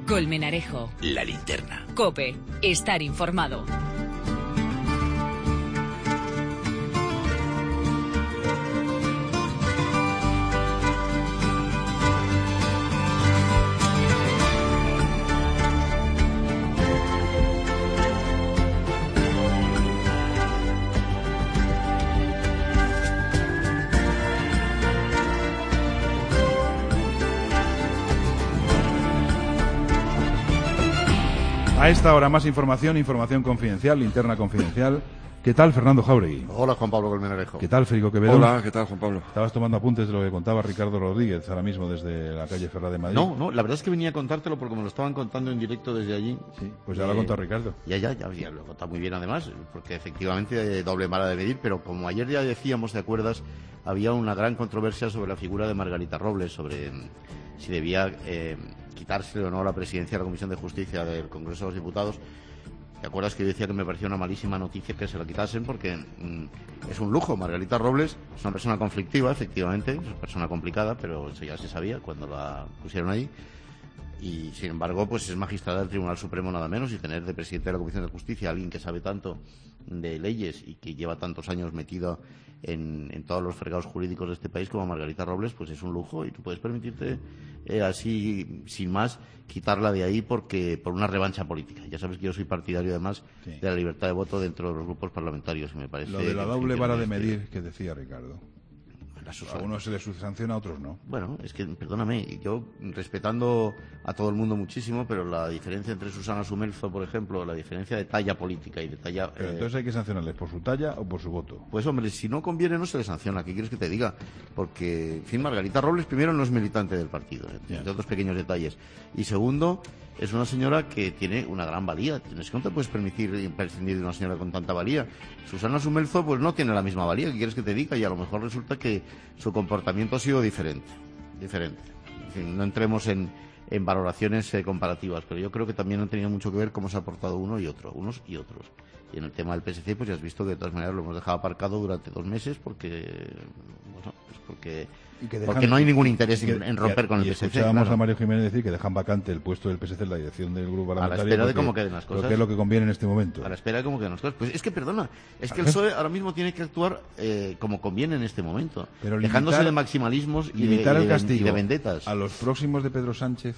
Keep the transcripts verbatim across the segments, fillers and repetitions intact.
Colmenarejo. La Linterna. COPE. Estar informado. A esta hora más información, información confidencial, linterna confidencial. ¿Qué tal, Fernando Jáuregui? Hola, Juan Pablo Colmenarejo. ¿Qué tal, Federico Quevedo? Hola, ¿qué tal, Juan Pablo? Estabas tomando apuntes de lo que contaba Ricardo Rodríguez ahora mismo desde la calle Ferrá de Madrid. No, no, la verdad es que venía a contártelo porque me lo estaban contando en directo desde allí. Sí, pues ya eh, lo ha contado Ricardo. Ya, ya, ya, ya lo ha contado muy bien además, porque efectivamente doble vara de medir, pero como ayer ya decíamos, ¿te acuerdas? Había una gran controversia sobre la figura de Margarita Robles, sobre si debía eh, quitarse o no la presidencia de la Comisión de Justicia del Congreso de los Diputados. ¿Te acuerdas que yo decía que me parecía una malísima noticia que se la quitasen? Porque mmm, es un lujo. Margarita Robles es una persona conflictiva, efectivamente, es una persona complicada, pero eso ya se sabía cuando la pusieron ahí. Y, sin embargo, pues es magistrada del Tribunal Supremo nada menos, y tener de presidente de la Comisión de Justicia a alguien que sabe tanto de leyes y que lleva tantos años metido en, en todos los fregados jurídicos de este país como Margarita Robles, pues es un lujo, y tú puedes permitirte eh, así, sin más, quitarla de ahí porque por una revancha política. Ya sabes que yo soy partidario, además, sí, de la libertad de voto dentro de los grupos parlamentarios, y me parece... Lo de la que, doble vara de medir que decía Ricardo. A unos se les sanciona, a otros no. Bueno, es que, perdóname, yo respetando a todo el mundo muchísimo, pero la diferencia entre Susana Sumelzo, por ejemplo, la diferencia de talla política y de talla... Pero eh, entonces hay que sancionarles por su talla o por su voto. Pues hombre, si no conviene no se les sanciona, ¿qué quieres que te diga? Porque, en fin, Margarita Robles primero no es militante del partido, entre yeah. otros pequeños detalles. Y segundo, es una señora que tiene una gran valía. Es que no te puedes permitir prescindir de una señora con tanta valía. Susana Sumelzo pues no tiene la misma valía, ¿qué quieres que te diga? Y a lo mejor resulta que su comportamiento ha sido diferente. Diferente. En fin, no entremos en, en valoraciones eh, comparativas, pero yo creo que también han tenido mucho que ver cómo se ha portado uno y otro, unos y otros. Y en el tema del P S C, pues ya has visto que de todas maneras lo hemos dejado aparcado durante dos meses porque, bueno, pues porque... Y que dejan, porque no hay ningún interés que, en romper y, con el y P S C. Escuchábamos claro. a Mario Jiménez decir que dejan vacante el puesto del P S C en la dirección del grupo parlamentario. A la espera porque, de cómo queden las cosas. Porque es lo que conviene en este momento. A la espera de cómo queden las cosas. Pues es que, perdona, es que el P S O E ahora mismo tiene que actuar eh, como conviene en este momento. Pero dejándose limitar, de maximalismos y de, limitar y, el de, castigo y de vendetas. A los próximos de Pedro Sánchez,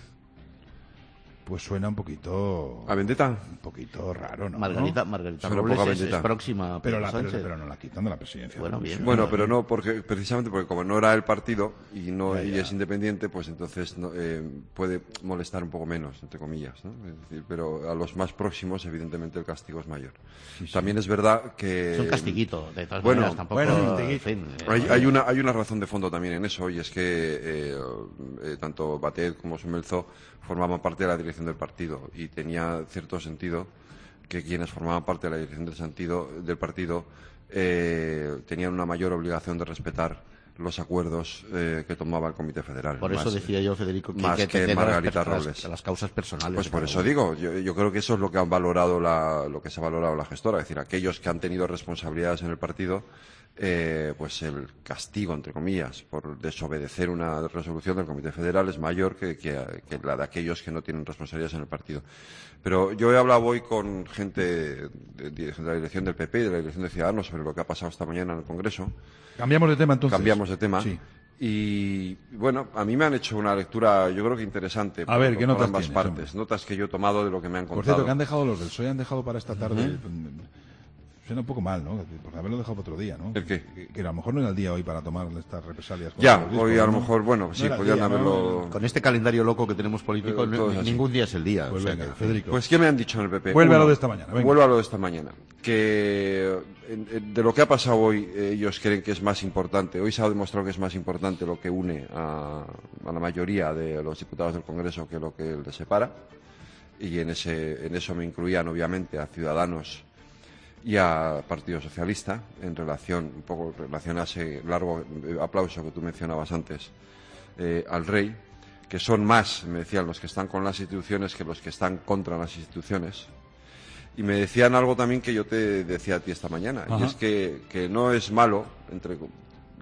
pues suena un poquito... ¿A vendetta? Un poquito raro, ¿no? Margarita, Margarita Robles es, es próxima a pero, Pedro la, Sánchez. pero, pero no la quitan de la presidencia. Bueno, bien. Bueno, pero no, porque precisamente porque como no era el partido y no ya, y ya. es independiente, pues entonces no, eh, puede molestar un poco menos, entre comillas, ¿no? Es decir, pero a los más próximos, evidentemente, el castigo es mayor. Sí, sí. También es verdad que... Es un castiguito, de todas bueno, maneras, tampoco... Bueno, en fin, hay, hay, una, hay una razón de fondo también en eso, y es que eh, eh, tanto Batet como Sumelzo formaban parte de la dirección del partido, y tenía cierto sentido que quienes formaban parte de la dirección del, sentido, del partido eh, tenían una mayor obligación de respetar los acuerdos eh, que tomaba el Comité Federal. Por eso más, decía yo, Federico, que, más que, que, que Margarita las, Robles. Las, las causas personales. Pues por eso digo, yo, yo creo que eso es lo que han valorado la, lo que se ha valorado la gestora, es decir, aquellos que han tenido responsabilidades en el partido, eh, pues el castigo, entre comillas, por desobedecer una resolución del Comité Federal es mayor que, que, que la de aquellos que no tienen responsabilidades en el partido. Pero yo he hablado hoy con gente de, de, de la dirección del P P y de la dirección de Ciudadanos sobre lo que ha pasado esta mañana en el Congreso. Cambiamos de tema entonces. Cambiamos de tema. Sí. Y bueno, a mí me han hecho una lectura, yo creo que interesante. A por, ver, ¿qué por notas ambas tienes, partes. hombre? Notas que yo he tomado de lo que me han contado. Por cierto, que han dejado los del P S O E, han dejado para esta tarde. ¿Mm? Suena un poco mal, ¿no? Por haberlo dejado para otro día, ¿no? ¿El qué? Que, que a lo mejor no era el día hoy para tomar estas represalias. Ya, discos, hoy a lo ¿no? mejor, bueno, no sí, día, podrían haberlo... ¿no? Con este calendario loco que tenemos político, eh, ningún día es el día. Pues o sea venga, que... Federico. Pues, ¿qué me han dicho en el P P? Vuelve Uno, a lo de esta mañana, venga. Vuelve a lo de esta mañana. Que de lo que ha pasado hoy, ellos creen que es más importante, hoy se ha demostrado que es más importante lo que une a, a la mayoría de los diputados del Congreso que lo que les separa. Y en, ese, en eso me incluían, obviamente, a Ciudadanos y a Partido Socialista, en relación, un poco en relación a ese largo aplauso que tú mencionabas antes, eh, al rey, que son más, me decían, los que están con las instituciones que los que están contra las instituciones. Y me decían algo también que yo te decía a ti esta mañana, Ajá. y es que, que no es malo, entre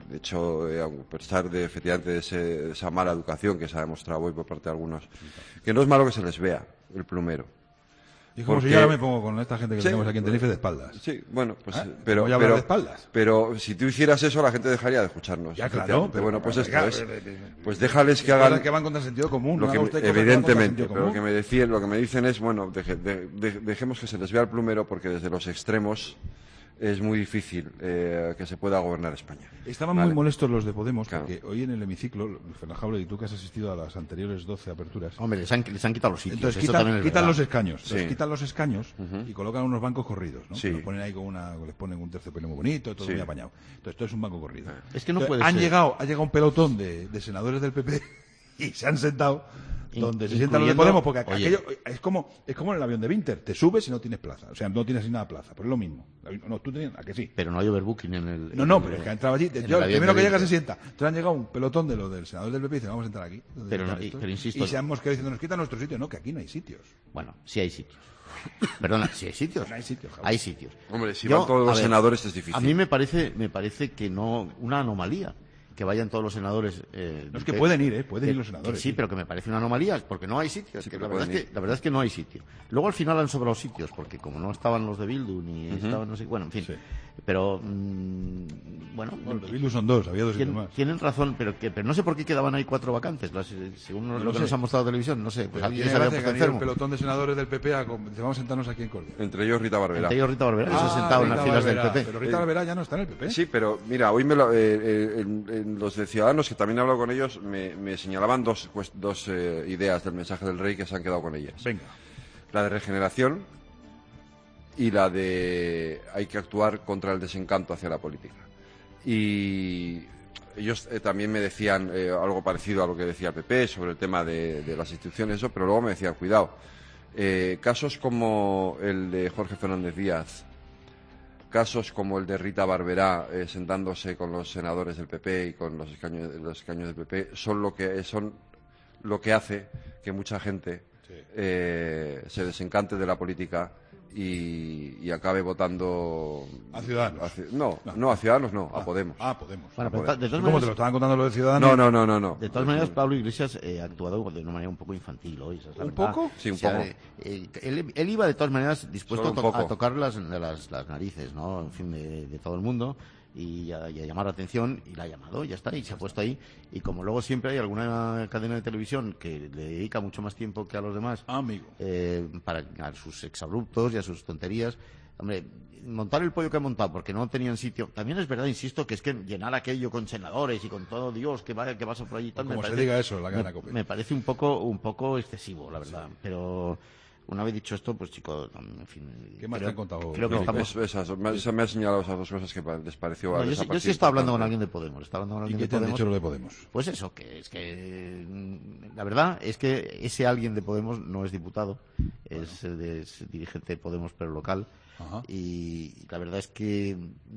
de hecho, eh, a pesar de efectivamente de, ese, de esa mala educación que se ha demostrado hoy por parte de algunos, que no es malo que se les vea el plumero. Y como Porque... si yo ahora me pongo con esta gente que sí, tenemos aquí en Tenerife de espaldas. Sí, bueno, pues ¿Eh? pero, Voy a hablar pero, de espaldas. pero si tú hicieras eso, la gente dejaría de escucharnos. Ya, claro. Pero, bueno, pues venga, esto venga, es. venga, venga. Pues déjales que Cosas hagan. que van contra el sentido común. Lo No que haga me- usted cosas que van contra el evidentemente, sentido pero lo común. que me decían, lo que me dicen es, bueno, deje- de- de- dejemos que se les vea el plumero porque desde los extremos es muy difícil eh, que se pueda gobernar España. Estaban Vale. muy molestos los de Podemos Claro. porque hoy en el hemiciclo, Fernando Jauregui, y tú que has asistido a las anteriores doce aperturas, Hombre, les han, les han quitado los sitios. entonces eso quitan, también es quitan verdad. los escaños, Sí. les quitan los escaños Ujú. y colocan unos bancos corridos, ¿no? Sí. Los ponen ahí con una, les ponen un terciopelo muy bonito, todo Sí. muy apañado. Entonces esto es un banco corrido. Es que no Entonces, puede han ser. llegado, ha llegado un pelotón de, de senadores del P P y se han sentado In- donde se sientan los de incluyendo- Podemos, porque oye. aquello es como es como en el avión de Winter, te subes y no tienes plaza, o sea, no tienes ni nada plaza, pero es lo mismo. No, tú tenías, ¿a que sí? Pero no hay overbooking en el. No, en no, el- pero es que ha entrado allí. en Yo, el el avión primero que de llega se Winter. sienta. Entonces han llegado un pelotón de los del senador del P P y dicen, vamos a entrar aquí. donde Pero están no- y- estos. pero insisto- Y se han mosqueado diciendo, nos quitan nuestro sitio. No, que aquí no hay sitios. Bueno, sí hay sitios. Perdona, sí hay sitios. No hay sitios, Javier. Hay sitios. Hombre, si Yo, van todos a los ver, senadores es difícil. A mí me parece, me parece que no, una anomalía que vayan todos los senadores. Eh, No, es que que- pueden ir, ¿eh? Pueden que- ir los senadores. que sí, pero que me parece una anomalía, porque no hay sitios. Sí, que pero la, verdad es pueden que, la verdad es que no hay sitio. Luego al final han sobrado sitios, porque como no estaban los de Bildu, ni estaban, no sé, bueno, en fin. Sí. Pero, mm, bueno, Bueno, de Bildu son dos, había dos sitios Tien- más. tienen razón, pero que pero no sé por qué quedaban ahí cuatro vacantes, las, eh, según No lo lo que sé. nos ha mostrado televisión, no sé, pues Pero alguien tiene se había gracia que puesto han ido el enfermo. pelotón de senadores del P P a... com- dice, vamos a sentarnos aquí en Córdoba. Entre ellos Rita Barbera. Entre ellos Rita Barberá, que se ha Ah, sentado en las Rita filas Barberá. del P P. Pero Rita Barberá ya no está en el P P. Sí, pero mira, hoy me lo- eh, eh, en, en los de Ciudadanos, que también he hablado con ellos, me, me señalaban dos, pues, dos eh, ideas del mensaje del rey que se han quedado con ellas. Venga. La de regeneración y la de hay que actuar contra el desencanto hacia la política. Y ellos eh, también me decían eh, algo parecido a lo que decía el P P sobre el tema de, de las instituciones, eso, pero luego me decían, cuidado, eh, casos como el de Jorge Fernández Díaz, casos como el de Rita Barberá eh, sentándose con los senadores del P P y con los escaños, los escaños del P P son lo que son lo que hace que mucha gente Sí. eh, se desencante de la política y, y acabe votando A Ciudadanos. a Ci- no, no, a Ciudadanos no, a Ah, Podemos. Ah, Podemos. Bueno, pero Joder. de todas ¿Cómo te lo maneras, estaban contando lo de Ciudadanos? No, no, no, no, no. de todas maneras, Pablo Iglesias eh, ha actuado de una manera un poco infantil hoy. esa es la ¿Un verdad. poco? Sí, un O sea, poco. eh, eh, él, él iba de todas maneras dispuesto Solo a, un to- poco. a tocar las, las, las narices, ¿no? En fin, de, de todo el mundo y a, y a llamar la atención y la ha llamado, ya está, y se ha puesto ahí. Y como luego siempre hay alguna cadena de televisión que le dedica mucho más tiempo que a los demás Ah, amigo. eh, para a sus exabruptos y a sus tonterías. Hombre, montar el pollo que ha montado porque no tenían sitio. También es verdad, insisto, que es que llenar aquello con senadores y con todo Dios que va que pasa por allí y tal. Como me se parece, diga eso en la cadena me, COPE. me parece un poco un poco excesivo, la verdad. Pero una vez dicho esto, pues chicos, en fin. ¿Qué más creo, te han contado? Creo que No, estamos. Es- esas- me, se me ha señalado esas dos cosas que pa- les pareció. No, yo, les sí- ha yo sí parecido estaba hablando con importante. alguien de Podemos. Estaba hablando con ¿Y alguien qué de te han Podemos. dicho lo de Podemos? Pues eso, que es que mm, la verdad es que ese alguien de Podemos no es diputado, es, eh, es dirigente de Podemos pero local. Ajá. Y la verdad es que,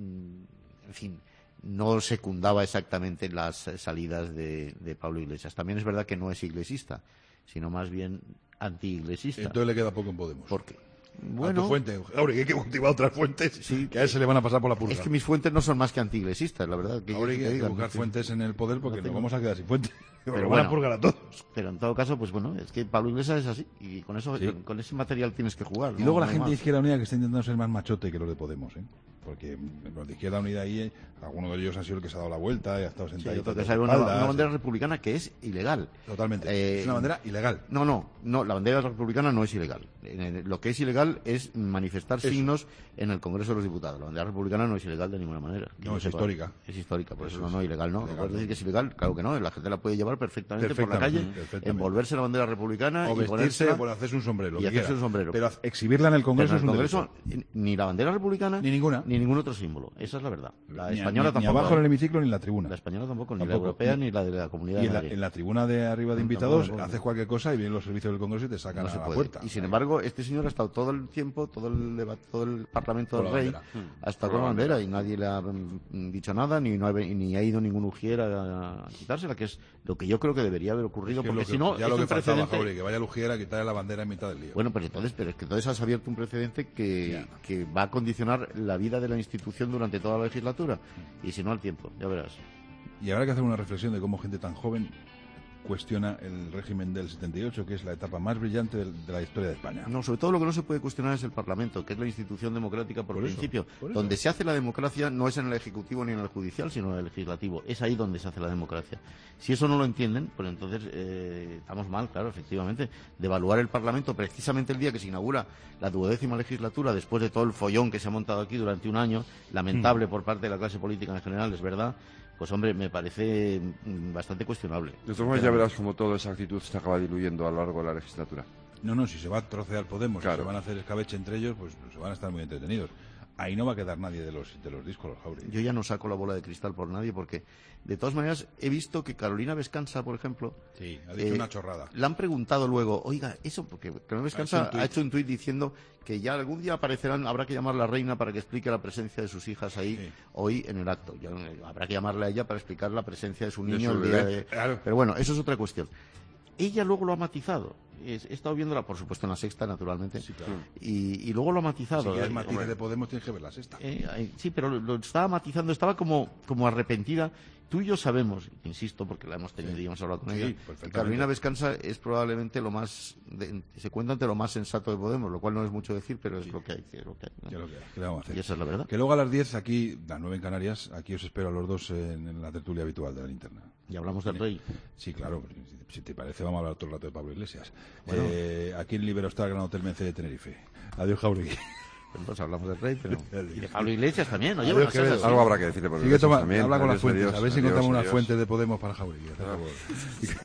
mm, en fin, no secundaba exactamente las eh, salidas de, de Pablo Iglesias. También es verdad que no es iglesista, sino más bien anti-iglesista. Entonces le queda poco en Podemos. Porque, A tu bueno, fuente. Jauregui, hay que cultivar otras fuentes Sí. que a él se le van a pasar por la purga. es que mis fuentes no son más que anti-iglesistas, la verdad. Que Jauregui, que hay que digan, buscar no sé. fuentes en el poder porque No nos tengo. vamos a quedar sin fuentes. Nos Pero van a bueno. purgar a todos. Pero en todo caso, pues bueno, es que Pablo Iglesias es así. Y con eso, Sí. con ese material tienes que jugar. Y ¿no? luego la No hay gente de más. Izquierda Unida que está intentando ser más machote que los de Podemos, ¿eh? Porque mm, los de Izquierda Unida ahí, eh, alguno de ellos ha sido el que se ha dado la vuelta y ha estado Sí, sentado. yo creo que sale una, una bandera republicana que es ilegal. Totalmente. Eh, es una bandera ilegal. No, no, no, la bandera republicana no es ilegal. Eh, Lo que es ilegal es manifestar Eso. signos en el Congreso de los Diputados. La bandera republicana no es ilegal de ninguna manera. Que No, yo es sepa. histórica. Es histórica, por Eso eso, es. no, no, ilegal no. Ilegal, ¿Puedes no. decir que es ilegal? Claro que no, la gente la puede llevar perfectamente, por la calle, Perfectamente, perfectamente. envolverse la bandera republicana O y vestirse, ponérsela. por hacerse un sombrero. lo y que hacerse quiera. un sombrero. Pero haz- exhibirla en el Pero Congreso en es el un Congreso, delito. ni la bandera republicana, Ni ninguna. ni ningún otro símbolo. Esa es la verdad. La Ni a- española ni, ni tampoco. abajo en el ¿eh? hemiciclo ni en la tribuna. La española tampoco, ni la Tampoco. europea ni la de la Comunidad Y de en la, Madrid. en la tribuna de arriba de invitados Tampoco, haces cualquier cosa y vienen los servicios del Congreso y te sacan No a se la puede. puerta. Y sin embargo, este señor ha estado todo el tiempo, todo el debate, todo el Parlamento Con del la Rey, bandera. ha estado con la bandera y nadie le ha mm, dicho nada, ni, no ha, ve- ni ha ido ningún ujier a, a quitársela, que es lo que yo creo que debería haber ocurrido, Que es lo porque que- si no, ya es lo que un faltaba, precedente. Jauregui, que vaya Lugiera a quitarle la bandera en mitad del lío. Bueno, pero entonces, pero es que entonces has abierto un precedente que, Ya. que va a condicionar la vida de la institución durante toda la legislatura. Y si no, al tiempo, ya verás. Y habrá que hacer una reflexión de cómo gente tan joven cuestiona el régimen del setenta y ocho, que es la etapa más brillante de, de la historia de España. No, sobre todo lo que no se puede cuestionar es el Parlamento, que es la institución democrática por, Por eso, principio. por eso. Donde se hace la democracia no es en el Ejecutivo ni en el Judicial, sino en el Legislativo. Es ahí donde se hace la democracia. Si eso no lo entienden, pues entonces eh, estamos mal, claro, efectivamente. De evaluar el Parlamento precisamente el día que se inaugura la duodécima legislatura, después de todo el follón que se ha montado aquí durante un año, lamentable mm. por parte de la clase política en general, es verdad. Pues hombre, me parece bastante cuestionable. De todas maneras, ya verás como toda esa actitud se acaba diluyendo a lo largo de la legislatura. No, no, si se va a trocear Podemos, claro. Si se van a hacer escabeche entre ellos, pues se van a estar muy entretenidos. Ahí no va a quedar nadie de los de los discos, los Jáuregui. Yo ya no saco la bola de cristal por nadie, porque de todas maneras he visto que Carolina Vescanza, por ejemplo, sí, ha dicho eh, una chorrada. Le han preguntado luego, oiga, eso, porque Carolina Vescanza ha hecho un tuit diciendo que ya algún día aparecerán, habrá que llamar a la reina para que explique la presencia de sus hijas ahí sí. hoy en el acto. Ya, habrá que llamarle a ella para explicar la presencia de su niño de su el día de... Claro. Pero bueno, eso es otra cuestión. Ella luego lo ha matizado. He estado viéndola, por supuesto, en la Sexta, naturalmente. Sí, claro. y, y luego lo ha matizado. Si quieres matices de Podemos, tienes que ver la Sexta. Eh, sí, pero lo, lo estaba matizando, estaba como, como arrepentida. Tú y yo sabemos, insisto, porque la hemos tenido y hemos hablado con ella, sí, que Carolina Vescanza es probablemente lo más, de, se cuenta entre lo más sensato de Podemos, lo cual no es mucho decir, pero es sí. lo que hay. Es lo que hay, ¿no? ¿Qué es lo que hay? ¿Qué le vamos a hacer? Y esa es la verdad. Que luego a las diez, aquí, las nueve en Canarias, aquí os espero a los dos en, en la tertulia habitual de la linterna. Y hablamos del rey. Sí, claro, si te parece vamos a hablar todo el rato de Pablo Iglesias. Bueno. Eh, aquí en Liberostar, Gran Hotel Mence de Tenerife. Adiós, Jáuregui. Entonces hablamos del rey, pero... Y de Pablo Iglesias también, ¿no? Adiós, Adiós, algo habrá que decirle por Sigue toma, también. Habla con adiós, las fuentes, adiós, a ver si adiós, encontramos adiós. una fuente de Podemos para Jáuregui.